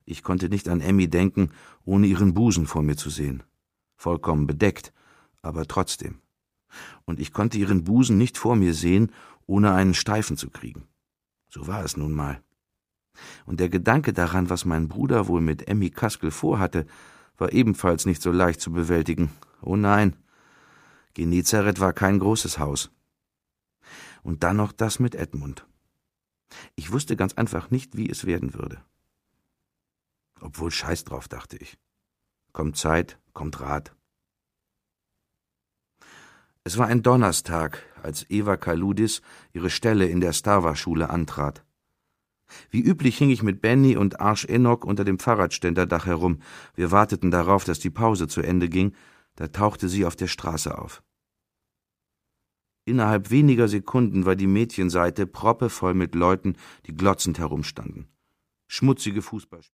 Ich konnte nicht an Emmy denken, ohne ihren Busen vor mir zu sehen. Vollkommen bedeckt, aber trotzdem. Und ich konnte ihren Busen nicht vor mir sehen, ohne einen Steifen zu kriegen. So war es nun mal. Und der Gedanke daran, was mein Bruder wohl mit Emmy Kaskel vorhatte, war ebenfalls nicht so leicht zu bewältigen. Oh nein, Genezareth war kein großes Haus. Und dann noch das mit Edmund. Ich wusste ganz einfach nicht, wie es werden würde. Obwohl scheiß drauf, dachte ich. Kommt Zeit, kommt Rat. Es war ein Donnerstag, als Eva Kaludis ihre Stelle in der Stava-Schule antrat. Wie üblich hing ich mit Benny und Arsch Enoch unter dem Fahrradständerdach herum. Wir warteten darauf, dass die Pause zu Ende ging. Da tauchte sie auf der Straße auf. Innerhalb weniger Sekunden war die Mädchenseite proppevoll mit Leuten, die glotzend herumstanden. Schmutzige Fußballspieler.